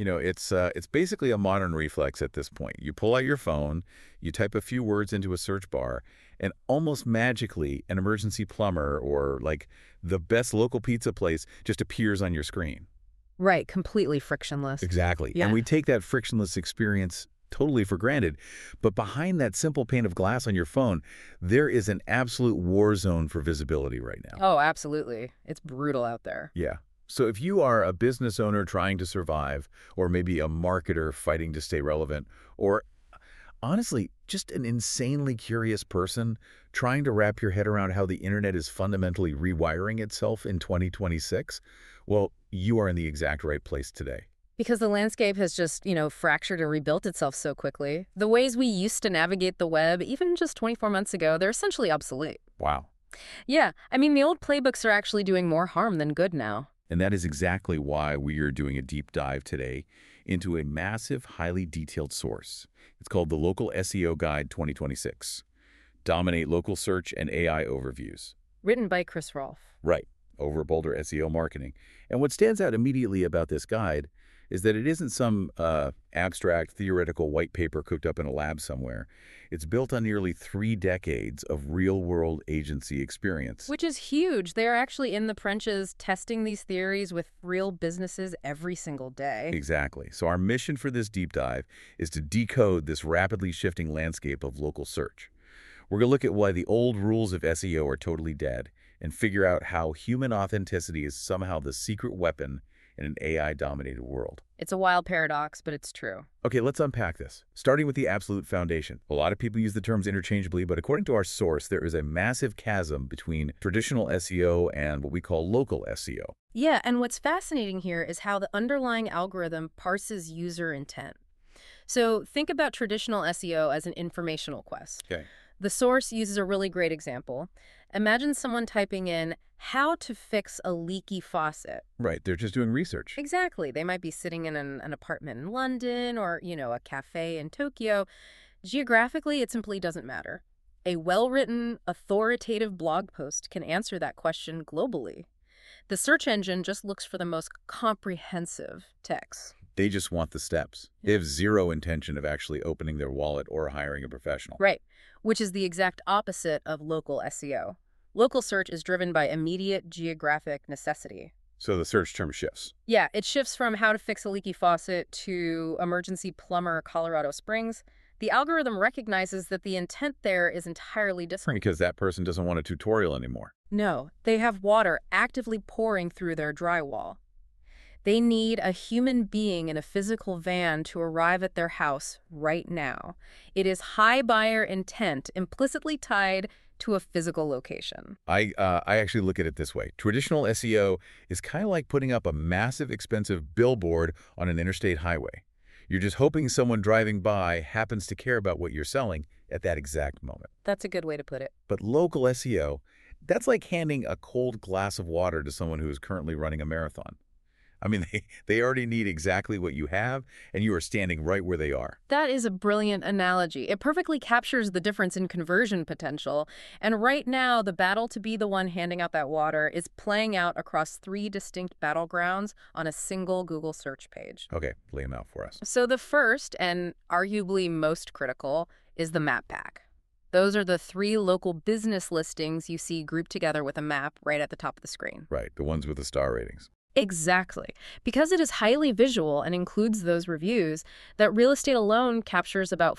It's basically a modern reflex at this point. You pull out your phone, you type a few words into a search bar, and almost magically, an emergency plumber or like the best local pizza place just appears on your screen. Right, completely frictionless. Exactly. And Yeah. we take that frictionless experience totally for granted. But behind that simple pane of glass on your phone, there is an absolute war zone for visibility right now. Oh, absolutely. It's brutal out there. Yeah. So if you are a business owner trying to survive, or maybe a marketer fighting to stay relevant, or honestly, just an insanely curious person trying to wrap your head around how the internet is fundamentally rewiring itself in 2026, well, you are in the exact right place today. Because the landscape has just, fractured and rebuilt itself so quickly. The ways we used to navigate the web, even just 24 months ago, they're essentially obsolete. Wow. Yeah, I mean, the old playbooks are actually doing more harm than good now. And that is exactly why we are doing a deep dive today into a massive, highly detailed source. It's called the Local SEO Guide 2026. Dominate local search and AI overviews. Written by Chris Rolfe. Right, over Boulder SEO Marketing. And what stands out immediately about this guide is that it isn't some abstract, theoretical white paper cooked up in a lab somewhere. It's built on nearly 3 decades of real-world agency experience. Which is huge. They're actually in the trenches testing these theories with real businesses every single day. Exactly. So our mission for this deep dive is to decode this rapidly shifting landscape of local search. We're going to look at why the old rules of SEO are totally dead and figure out how human authenticity is somehow the secret weapon in an AI-dominated world. It's a wild paradox, but it's true. Okay, let's unpack this. Starting with the absolute foundation. A lot of people use the terms interchangeably, but according to our source, there is a massive chasm between traditional SEO and what we call local SEO. Yeah, and what's fascinating here is how the underlying algorithm parses user intent. So think about traditional SEO as an informational quest. Okay. The source uses a really great example. Imagine someone typing in how to fix a leaky faucet. Right, they're just doing research. Exactly. They might be sitting in an apartment in London or, a cafe in Tokyo. Geographically, it simply doesn't matter. A well-written, authoritative blog post can answer that question globally. The search engine just looks for the most comprehensive text. They just want the steps. They have zero intention of actually opening their wallet or hiring a professional. Right, which is the exact opposite of local SEO. Local search is driven by immediate geographic necessity. So the search term shifts. Yeah, it shifts from how to fix a leaky faucet to emergency plumber, Colorado Springs. The algorithm recognizes that the intent there is entirely different. Because that person doesn't want a tutorial anymore. No, they have water actively pouring through their drywall. They need a human being in a physical van to arrive at their house right now. It is high buyer intent implicitly tied to a physical location. I actually look at it this way. Traditional SEO is kind of like putting up a massive, expensive billboard on an interstate highway. You're just hoping someone driving by happens to care about what you're selling at that exact moment. That's a good way to put it. But local SEO, that's like handing a cold glass of water to someone who is currently running a marathon. I mean, they already need exactly what you have, and you are standing right where they are. That is a brilliant analogy. It perfectly captures the difference in conversion potential. And right now, the battle to be the one handing out that water is playing out across 3 distinct battlegrounds on a single Google search page. Okay, lay them out for us. So the first, and arguably most critical, is the map pack. Those are the 3 local business listings you see grouped together with a map right at the top of the screen. Right, the ones with the star ratings. Exactly. Because it is highly visual and includes those reviews, that real estate alone captures about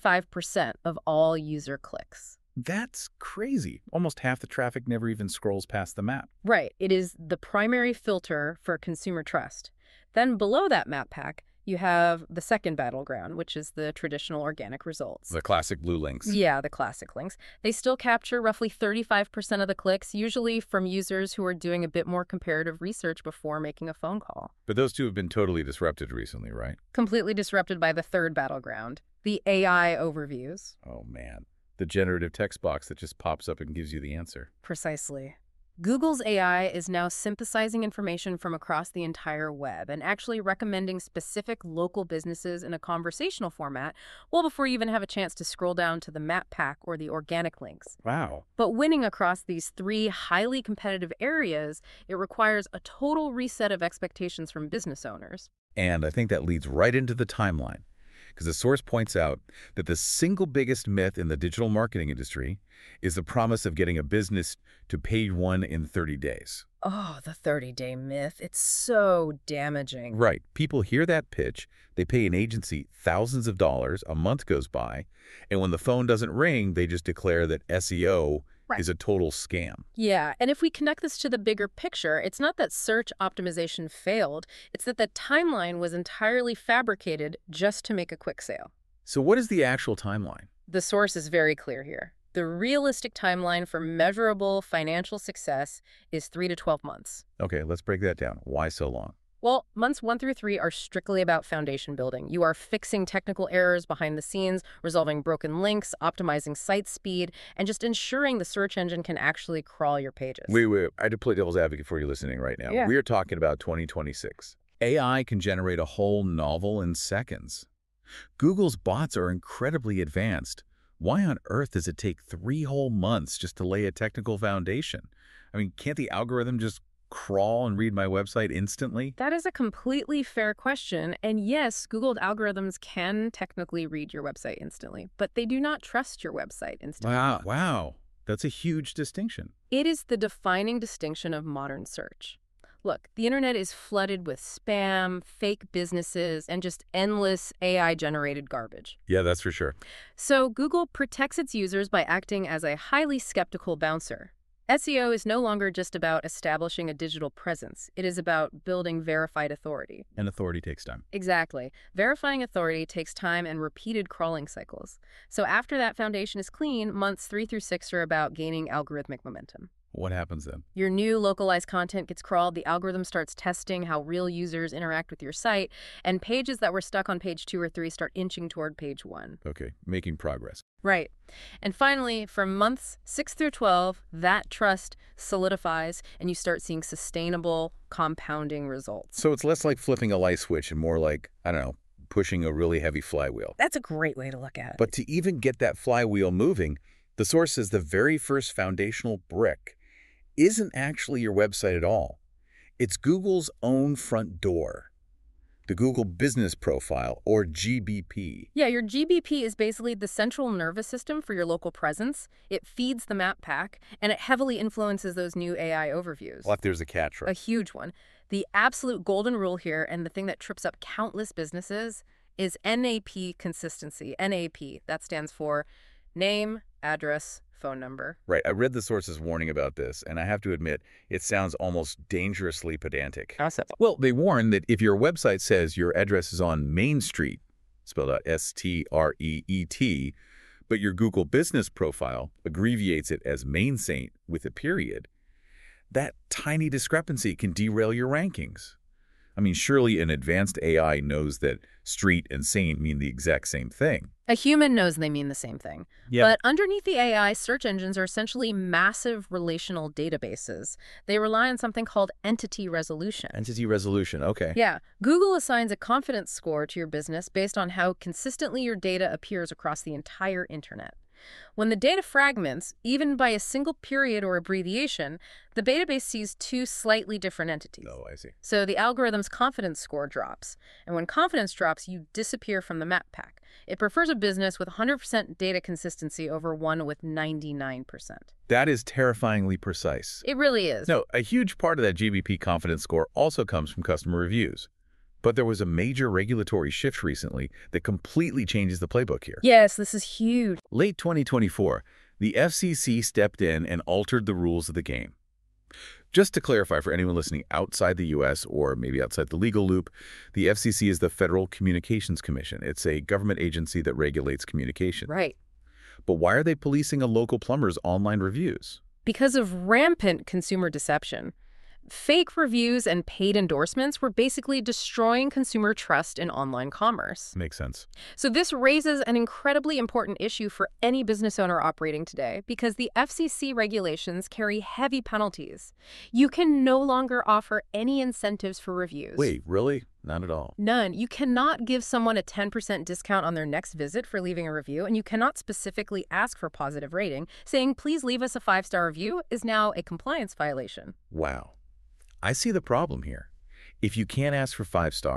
45% of all user clicks. That's crazy. Almost half the traffic never even scrolls past the map. Right. It is the primary filter for consumer trust. Then below that map pack, you have the second battleground, which is the traditional organic results. The classic blue links. Yeah, the classic links. They still capture roughly 35% of the clicks, usually from users who are doing a bit more comparative research before making a phone call. But those two have been totally disrupted recently, right? Completely disrupted by the third battleground, the AI overviews. Oh, man. The generative text box that just pops up and gives you the answer. Precisely. Google's AI is now synthesizing information from across the entire web and actually recommending specific local businesses in a conversational format well before you even have a chance to scroll down to the map pack or the organic links. Wow. But winning across these 3 highly competitive areas, it requires a total reset of expectations from business owners. And I think that leads right into the timeline, because the source points out that the single biggest myth in the digital marketing industry is the promise of getting a business to page one in 30 days. Oh, the 30-day myth. It's so damaging. Right. People hear that pitch, they pay an agency thousands of dollars, a month goes by, and when the phone doesn't ring, they just declare that SEO Right. is a total scam. Yeah, and if we connect this to the bigger picture, it's not that search optimization failed, it's that the timeline was entirely fabricated just to make a quick sale. So what is the actual timeline? The source is very clear here. The realistic timeline for measurable financial success is 3 to 12 months. Okay, let's break that down. Why so long? Well, months 1 through 3 are strictly about foundation building. You are fixing technical errors behind the scenes, resolving broken links, optimizing site speed, and just ensuring the search engine can actually crawl your pages. Wait. I had to play devil's advocate for you listening right now. Yeah. We're talking about 2026. AI can generate a whole novel in seconds. Google's bots are incredibly advanced. Why on earth does it take 3 whole months just to lay a technical foundation? I mean, can't the algorithm just crawl and read my website instantly? That is a completely fair question. And yes, Google algorithms can technically read your website instantly, but they do not trust your website instantly. Wow. That's a huge distinction. It is the defining distinction of modern search. Look, the internet is flooded with spam, fake businesses, and just endless AI-generated garbage. Yeah, that's for sure. So Google protects its users by acting as a highly skeptical bouncer. SEO is no longer just about establishing a digital presence. It is about building verified authority. And authority takes time. Exactly. Verifying authority takes time and repeated crawling cycles. So after that foundation is clean, months 3 through 6 are about gaining algorithmic momentum. What happens then? Your new localized content gets crawled, the algorithm starts testing how real users interact with your site, and pages that were stuck on page 2 or 3 start inching toward page 1. Okay, making progress. Right. And finally, from months 6 through 12, that trust solidifies and you start seeing sustainable, compounding results. So it's less like flipping a light switch and more like, I don't know, pushing a really heavy flywheel. That's a great way to look at it. But to even get that flywheel moving, the source says the very first foundational brick isn't actually your website at all. It's Google's own front door, the Google Business Profile, or GBP. Yeah, your GBP is basically the central nervous system for your local presence. It feeds the map pack, and it heavily influences those new AI overviews. Well, there's a catch, A right? huge one. The absolute golden rule here, and the thing that trips up countless businesses, is NAP consistency. NAP, that stands for name, address, phone number. Right, I read the source's warning about this, and I have to admit, it sounds almost dangerously pedantic. Awesome. Well, they warn that if your website says your address is on Main Street, spelled out S-T-R-E-E-T, but your Google Business Profile abbreviates it as Main Saint with a period, that tiny discrepancy can derail your rankings. I mean, surely an advanced AI knows that street and saint mean the exact same thing. A human knows they mean the same thing. Yeah. But underneath the AI, search engines are essentially massive relational databases. They rely on something called entity resolution. Entity resolution, okay. Yeah, Google assigns a confidence score to your business based on how consistently your data appears across the entire internet. When the data fragments, even by a single period or abbreviation, the database sees 2 slightly different entities. Oh, I see. So the algorithm's confidence score drops. And when confidence drops, you disappear from the map pack. It prefers a business with 100% data consistency over one with 99%. That is terrifyingly precise. It really is. No, a huge part of that GBP confidence score also comes from customer reviews. But there was a major regulatory shift recently that completely changes the playbook here. Yes, this is huge. Late 2024, the FCC stepped in and altered the rules of the game. Just to clarify for anyone listening outside the U.S. or maybe outside the legal loop, the FCC is the Federal Communications Commission. It's a government agency that regulates communication. Right. But why are they policing a local plumber's online reviews? Because of rampant consumer deception. Fake reviews and paid endorsements were basically destroying consumer trust in online commerce. Makes sense. So this raises an incredibly important issue for any business owner operating today because the FCC regulations carry heavy penalties. You can no longer offer any incentives for reviews. Wait, really? Not at all. None. You cannot give someone a 10% discount on their next visit for leaving a review, and you cannot specifically ask for positive rating. Saying, please leave us a 5-star review is now a compliance violation. Wow. I see the problem here. If you can't ask for 5 stars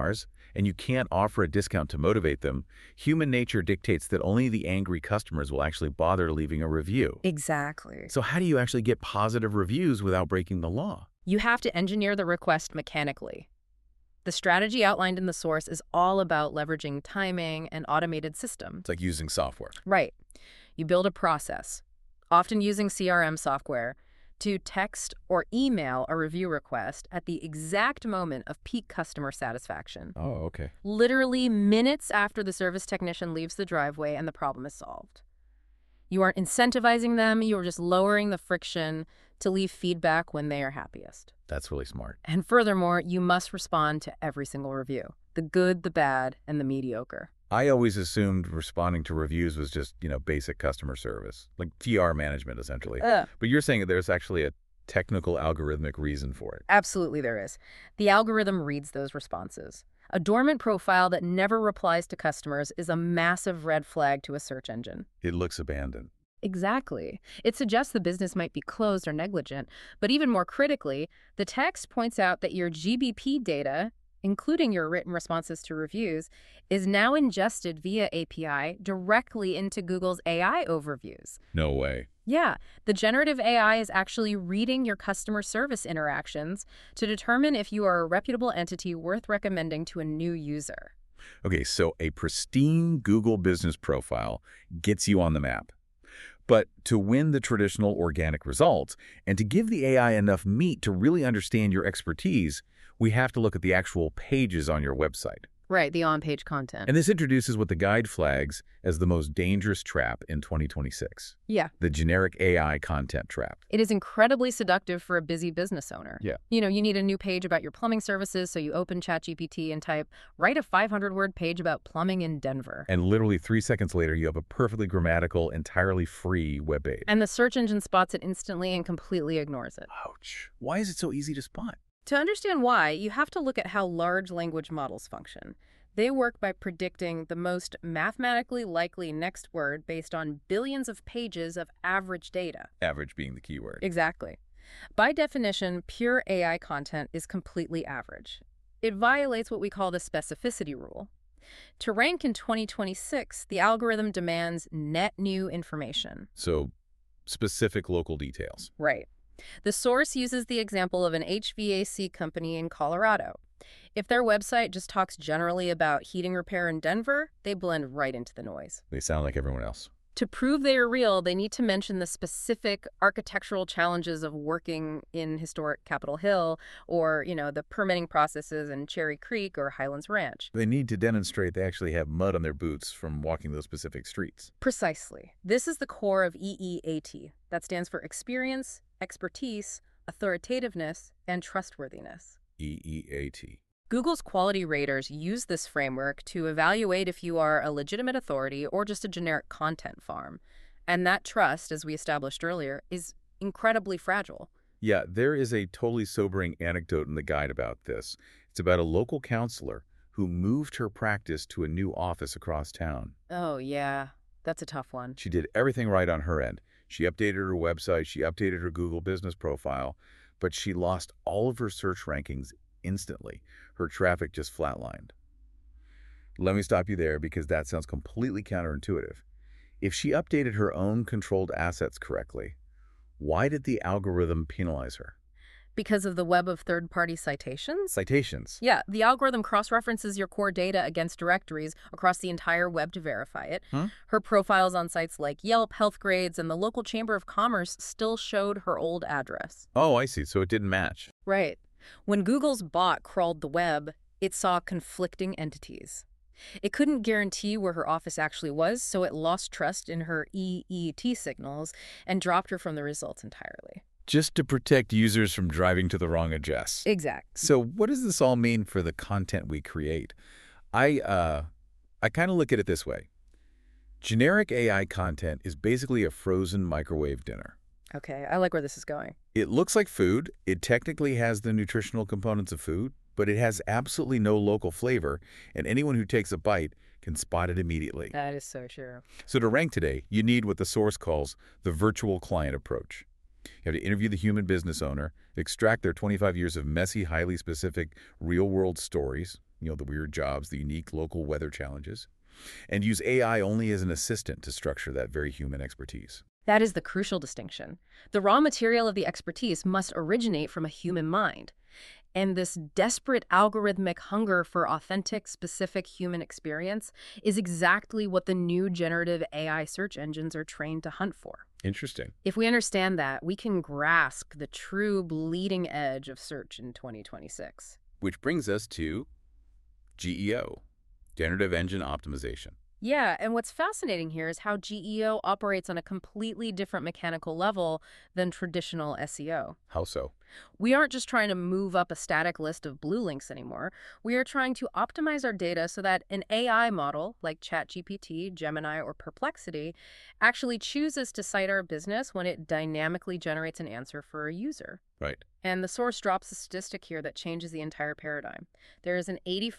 and you can't offer a discount to motivate them, human nature dictates that only the angry customers will actually bother leaving a review. Exactly. So how do you actually get positive reviews without breaking the law? You have to engineer the request mechanically. The strategy outlined in the source is all about leveraging timing and automated systems. It's like using software. Right. You build a process, often using CRM software, to text or email a review request at the exact moment of peak customer satisfaction. Oh, okay. Literally minutes after the service technician leaves the driveway and the problem is solved. You aren't incentivizing them, you are just lowering the friction to leave feedback when they are happiest. That's really smart. And furthermore, you must respond to every single review, the good, the bad, and the mediocre. I always assumed responding to reviews was just, basic customer service, like PR management, essentially. Ugh. But you're saying that there's actually a technical algorithmic reason for it. Absolutely there is. The algorithm reads those responses. A dormant profile that never replies to customers is a massive red flag to a search engine. It looks abandoned. Exactly. It suggests the business might be closed or negligent, but even more critically, the text points out that your GBP data, including your written responses to reviews, is now ingested via API directly into Google's AI overviews. No way. Yeah, the generative AI is actually reading your customer service interactions to determine if you are a reputable entity worth recommending to a new user. Okay, so a pristine Google business profile gets you on the map. But to win the traditional organic results and to give the AI enough meat to really understand your expertise, we have to look at the actual pages on your website. Right, the on-page content. And this introduces what the guide flags as the most dangerous trap in 2026. Yeah. The generic AI content trap. It is incredibly seductive for a busy business owner. Yeah. You need a new page about your plumbing services, so you open ChatGPT and type, write a 500-word page about plumbing in Denver. And literally 3 seconds later, you have a perfectly grammatical, entirely free webpage. And the search engine spots it instantly and completely ignores it. Ouch. Why is it so easy to spot? To understand why, you have to look at how large language models function. They work by predicting the most mathematically likely next word based on billions of pages of average data. Average being the keyword. Exactly. By definition, pure AI content is completely average. It violates what we call the specificity rule. To rank in 2026, the algorithm demands net new information. So, specific local details. Right. The source uses the example of an HVAC company in Colorado. If their website just talks generally about heating repair in Denver, they blend right into the noise. They sound like everyone else. To prove they are real, they need to mention the specific architectural challenges of working in historic Capitol Hill or, the permitting processes in Cherry Creek or Highlands Ranch. They need to demonstrate they actually have mud on their boots from walking those specific streets. Precisely. This is the core of EEAT. That stands for experience, expertise, authoritativeness, and trustworthiness. EEAT. Google's quality raters use this framework to evaluate if you are a legitimate authority or just a generic content farm. And that trust, as we established earlier, is incredibly fragile. Yeah, there is a totally sobering anecdote in the guide about this. It's about a local counselor who moved her practice to a new office across town. Oh, yeah. That's a tough one. She did everything right on her end. She updated her website, she updated her Google business profile, but she lost all of her search rankings instantly. Her traffic just flatlined. Let me stop you there because that sounds completely counterintuitive. If she updated her own controlled assets correctly, why did the algorithm penalize her? Because of the web of third-party citations? Citations. Yeah, the algorithm cross-references your core data against directories across the entire web to verify it. Huh? Her profiles on sites like Yelp, Healthgrades, and the local Chamber of Commerce still showed her old address. Oh, I see. So it didn't match. Right. When Google's bot crawled the web, it saw conflicting entities. It couldn't guarantee where her office actually was, so it lost trust in her EET signals and dropped her from the results entirely. Just to protect users from driving to the wrong address. Exactly. So what does this all mean for the content we create? I kind of look at it this way. Generic AI content is basically a frozen microwave dinner. Okay, I like where this is going. It looks like food. It technically has the nutritional components of food, but it has absolutely no local flavor, and anyone who takes a bite can spot it immediately. That is so true. So to rank today, you need what the source calls the virtual client approach. You have to interview the human business owner, extract their 25 years of messy, highly specific, real-world stories, the weird jobs, the unique local weather challenges, and use AI only as an assistant to structure that very human expertise. That is the crucial distinction. The raw material of the expertise must originate from a human mind. And this desperate algorithmic hunger for authentic, specific human experience is exactly what the new generative AI search engines are trained to hunt for. Interesting. If we understand that, we can grasp the true bleeding edge of search in 2026. Which brings us to GEO, Generative Engine Optimization. Yeah, and what's fascinating here is how GEO operates on a completely different mechanical level than traditional SEO. How so? We aren't just trying to move up a static list of blue links anymore. We are trying to optimize our data so that an AI model like ChatGPT, Gemini, or Perplexity actually chooses to cite our business when it dynamically generates an answer for a user. Right. And the source drops a statistic here that changes the entire paradigm. There is an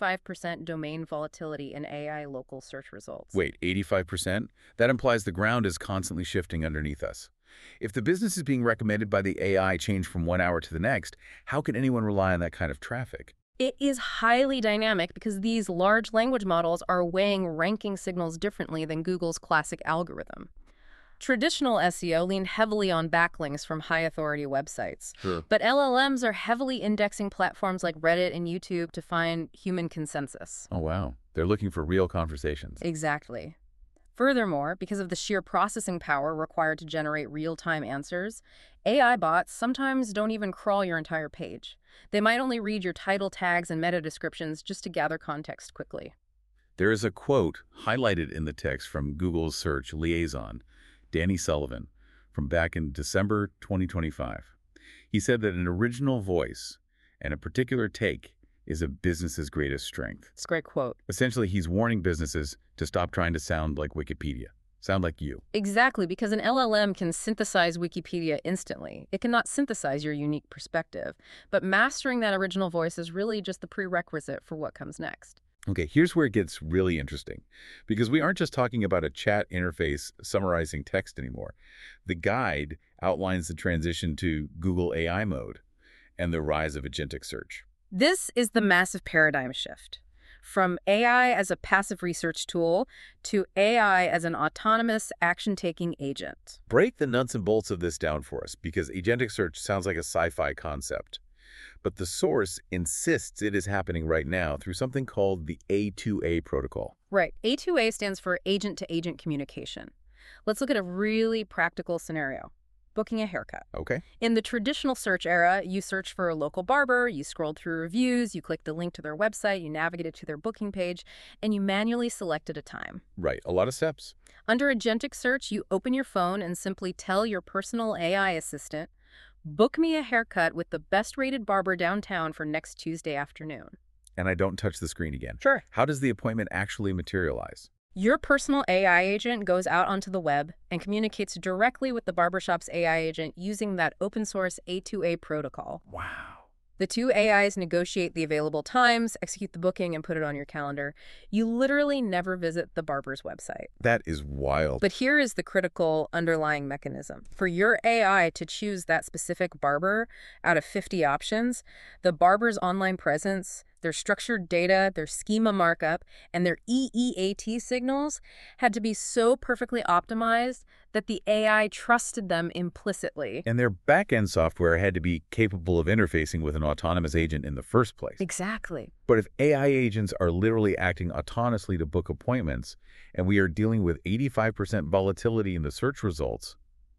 85% domain volatility in AI local search results. Wait, 85%? That implies the ground is constantly shifting underneath us. If the business is being recommended by the AI change from 1 hour to the next, how can anyone rely on that kind of traffic? It is highly dynamic because these large language models are weighing ranking signals differently than Google's classic algorithm. Traditional SEO leaned heavily on backlinks from high-authority websites. Sure. But LLMs are heavily indexing platforms like Reddit and YouTube to find human consensus. Oh, wow. They're looking for real conversations. Exactly. Furthermore, because of the sheer processing power required to generate real-time answers, AI bots sometimes don't even crawl your entire page. They might only read your title tags and meta descriptions just to gather context quickly. There is a quote highlighted in the text from Google's search liaison, Danny Sullivan, from back in December 2025. He said that an original voice and a particular take is a business's greatest strength. It's a great quote. Essentially, he's warning businesses to stop trying to sound like Wikipedia. Sound like you. Exactly, because an LLM can synthesize Wikipedia instantly. It cannot synthesize your unique perspective. But mastering that original voice is really just the prerequisite for what comes next. Okay, here's where it gets really interesting, because we aren't just talking about a chat interface summarizing text anymore. The guide outlines the transition to Google AI mode and the rise of agentic search. This is the massive paradigm shift. From AI as a passive research tool to AI as an autonomous, action-taking agent. Break the nuts and bolts of this down for us, because agentic search sounds like a sci-fi concept. But the source insists it is happening right now through something called the A2A protocol. Right. A2A stands for agent-to-agent communication. Let's look at a really practical scenario. Booking a haircut. Okay. In the traditional search era, you search for a local barber, you scrolled through reviews, you clicked the link to their website, you navigated to their booking page, and you manually selected a time. Right. A lot of steps. Under agentic search, you open your phone and simply tell your personal AI assistant, book me a haircut with the best-rated barber downtown for next Tuesday afternoon. And I don't touch the screen again. Sure. How does the appointment actually materialize? Your personal AI agent goes out onto the web and communicates directly with the barbershop's AI agent using that open-source A2A protocol. Wow. The two AIs negotiate the available times, execute the booking, and put it on your calendar. You literally never visit the barber's website. That is wild. But here is the critical underlying mechanism. For your AI to choose that specific barber out of 50 options, the barber's online presence, their structured data, their schema markup, and their EEAT signals had to be so perfectly optimized that the AI trusted them implicitly. And their back-end software had to be capable of interfacing with an autonomous agent in the first place. Exactly. But if AI agents are literally acting autonomously to book appointments, and we are dealing with 85% volatility in the search results,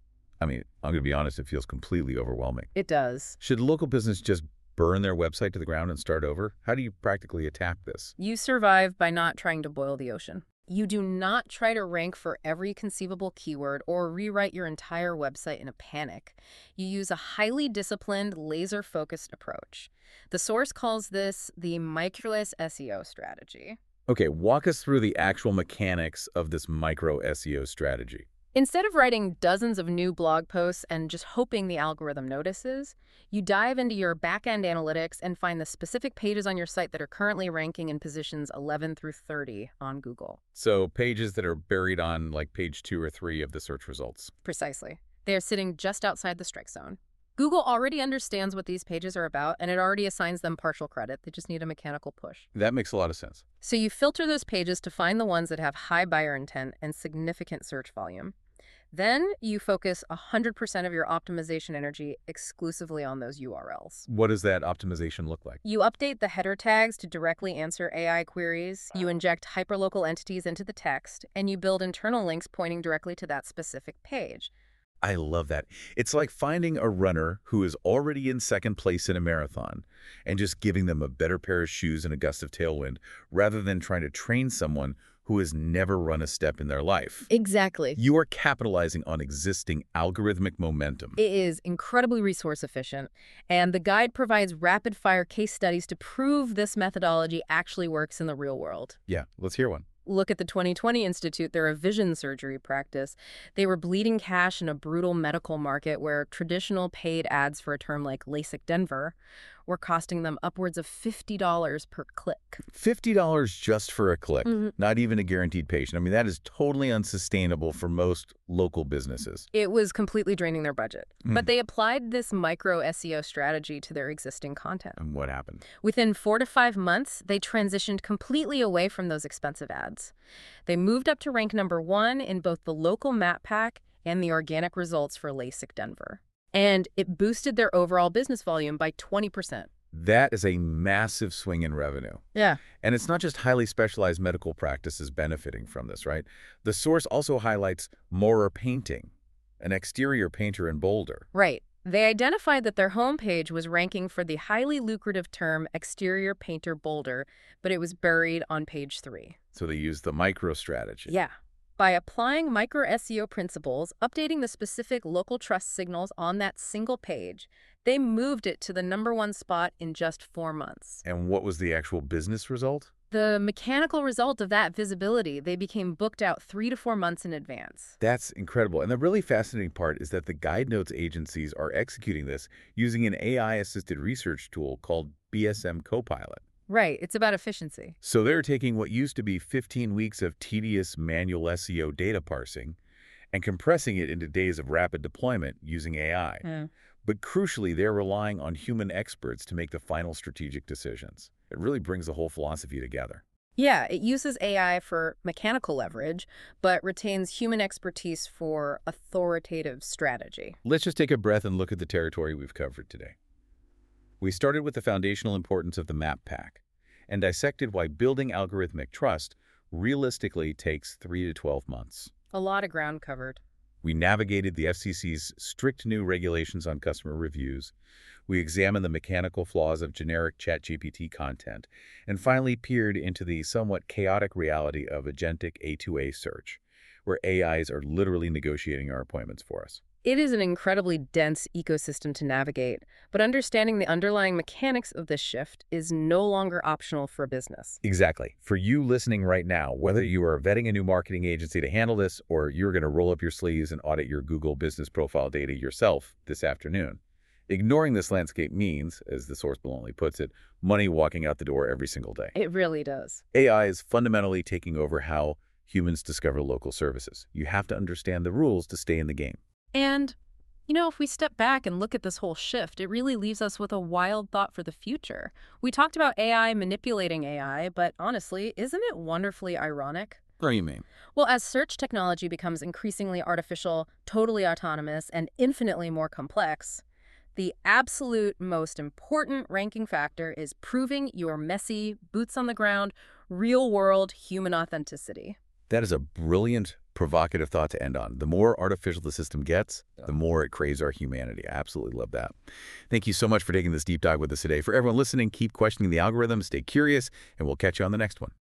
I mean, I'm going to be honest, it feels completely overwhelming. It does. Should local business just burn their website to the ground and start over? How do you practically attack this? You survive by not trying to boil the ocean. You do not try to rank for every conceivable keyword or rewrite your entire website in a panic. You use a highly disciplined, laser-focused approach. The source calls this the microless SEO strategy. Okay, walk us through the actual mechanics of this micro SEO strategy. Instead of writing dozens of new blog posts and just hoping the algorithm notices, you dive into your back-end analytics and find the specific pages on your site that are currently ranking in positions 11 through 30 on Google. So pages that are buried on like page 2 or 3 of the search results. Precisely. They are sitting just outside the strike zone. Google already understands what these pages are about, and it already assigns them partial credit. They just need a mechanical push. That makes a lot of sense. So you filter those pages to find the ones that have high buyer intent and significant search volume. Then you focus 100% of your optimization energy exclusively on those URLs. What does that optimization look like? You update the header tags to directly answer AI queries, you inject hyperlocal entities into the text, and you build internal links pointing directly to that specific page. I love that. It's like finding a runner who is already in second place in a marathon and just giving them a better pair of shoes and a gust of tailwind rather than trying to train someone who has never run a step in their life. Exactly. You are capitalizing on existing algorithmic momentum. It is incredibly resource efficient, and the guide provides rapid-fire case studies to prove this methodology actually works in the real world. Yeah, let's hear one. Look at the 2020 Institute. They're a vision surgery practice. They were bleeding cash in a brutal medical market where traditional paid ads for a term like LASIK Denver were costing them upwards of $50 per click. $50 just for a click, Mm-hmm. not even a guaranteed patient. I mean, that is totally unsustainable for most local businesses. It was completely draining their budget. Mm. But they applied this micro SEO strategy to their existing content. And what happened? Within 4 to 5 months, they transitioned completely away from those expensive ads. They moved up to rank #1 in both the local map pack and the organic results for LASIK Denver. And it boosted their overall business volume by 20%. That is a massive swing in revenue. Yeah. And it's not just highly specialized medical practices benefiting from this, right? The source also highlights Maurer Painting, an exterior painter in Boulder. Right. They identified that their homepage was ranking for the highly lucrative term exterior painter Boulder, but it was buried on page 3. So they used the micro strategy. Yeah. By applying micro SEO principles, updating the specific local trust signals on that single page, they moved it to the #1 spot in just 4 months. And what was the actual business result? The mechanical result of that visibility, they became booked out 3 to 4 months in advance. That's incredible. And the really fascinating part is that the guide notes agencies are executing this using an AI-assisted research tool called BSM Copilot. Right, it's about efficiency. So they're taking what used to be 15 weeks of tedious manual SEO data parsing and compressing it into days of rapid deployment using AI. Yeah. But crucially, they're relying on human experts to make the final strategic decisions. It really brings the whole philosophy together. Yeah, it uses AI for mechanical leverage, but retains human expertise for authoritative strategy. Let's just take a breath and look at the territory we've covered today. We started with the foundational importance of the map pack and dissected why building algorithmic trust realistically takes 3 to 12 months. A lot of ground covered. We navigated the FCC's strict new regulations on customer reviews. We examined the mechanical flaws of generic ChatGPT content, and finally peered into the somewhat chaotic reality of agentic A2A search, where AIs are literally negotiating our appointments for us. It is an incredibly dense ecosystem to navigate, but understanding the underlying mechanics of this shift is no longer optional for business. Exactly. For you listening right now, whether you are vetting a new marketing agency to handle this or you're going to roll up your sleeves and audit your Google business profile data yourself this afternoon, ignoring this landscape means, as the source bluntly puts it, money walking out the door every single day. It really does. AI is fundamentally taking over how humans discover local services. You have to understand the rules to stay in the game. And, if we step back and look at this whole shift, it really leaves us with a wild thought for the future. We talked about AI manipulating AI, but honestly, isn't it wonderfully ironic? What do you mean? Well, as search technology becomes increasingly artificial, totally autonomous, and infinitely more complex, the absolute most important ranking factor is proving your messy, boots-on-the-ground, real-world human authenticity. That is a brilliant, provocative thought to end on. The more artificial the system gets, the more it craves our humanity. I absolutely love that. Thank you so much for taking this deep dive with us today. For everyone listening, keep questioning the algorithm, stay curious, and we'll catch you on the next one.